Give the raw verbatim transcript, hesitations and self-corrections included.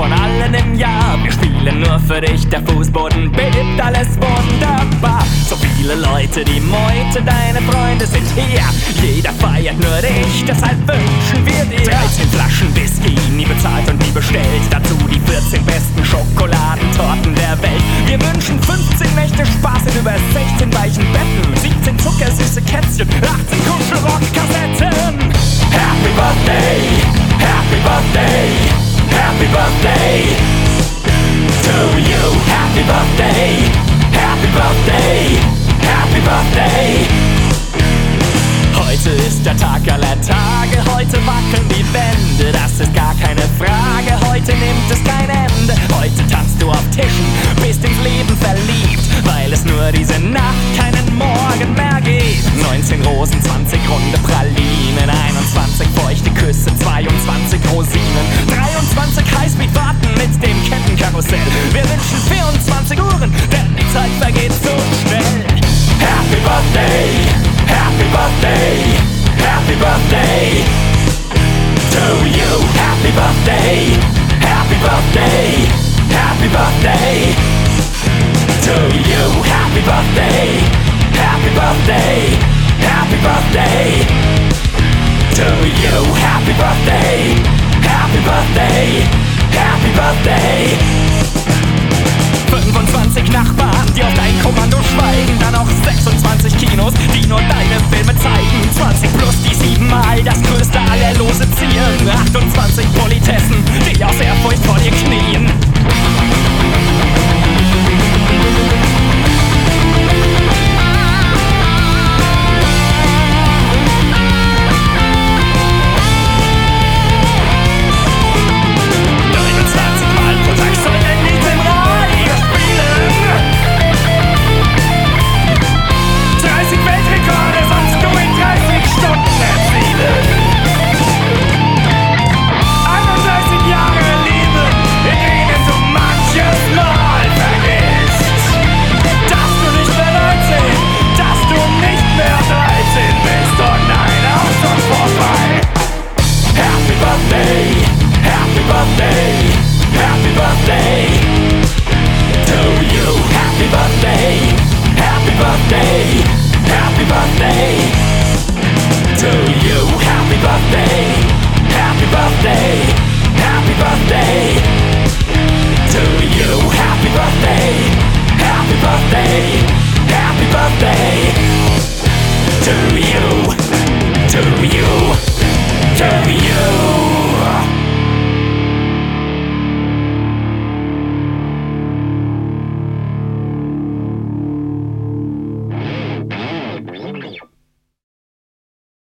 von allen im Jahr. Wir spielen nur für dich, der Fußboden bebt, alles wunderbar. So viele Leute, die Meute, deine Freunde sind hier. Jeder feiert nur dich, deshalb wünschen wir dir dreizehn Flaschen Whisky, nie bezahlt und nie bestellt. Dazu die vierzehn besten Schokoladentorten der Welt. Wir wünschen fünfzehn Nächte Spaß in über sechzehn weichen Betten, siebzehn zuckersüße Kätzchen, achtzehn Kuschelrock-Kassetten. Happy Birthday, Happy Birthday, Happy Birthday to you. Happy Birthday, Happy Birthday, Happy Birthday. Heute ist der Tag aller Tage, heute wackeln die Wände, das ist gar keine Frage, heute nimmt es kein Ende. Heute tanzt du auf Tischen, bist ins Leben verliebt, weil es nur diese Nacht keinen Morgen mehr gibt. neunzehn Rosen, zwanzig runde Pralinen, einundzwanzig feuchte Küsse, zweiundzwanzig Rosinen, dreiundzwanzig Highspeed-Fahrten mit dem Kettenkarussell. Wir wünschen vierundzwanzig Uhren, denn die Zeit vergeht so schnell. Happy Birthday, Happy Birthday, Happy Birthday to you. Happy Birthday, Happy Birthday, Happy Birthday to you. Happy Birthday, Happy Birthday, Happy Birthday to you. Happy Birthday, Happy Birthday, Happy Birthday. fünfundzwanzig Nachbarn, die auf dein Kommando schweigen. Dann noch sechsundzwanzig Kinos, die nur deine Filme zeigen. zwanzig plus die siebenmal das größte aller Lose ziehen. achtundzwanzig Politessen, die aus Ehrfurcht vor dir knien. To you, to you, to you.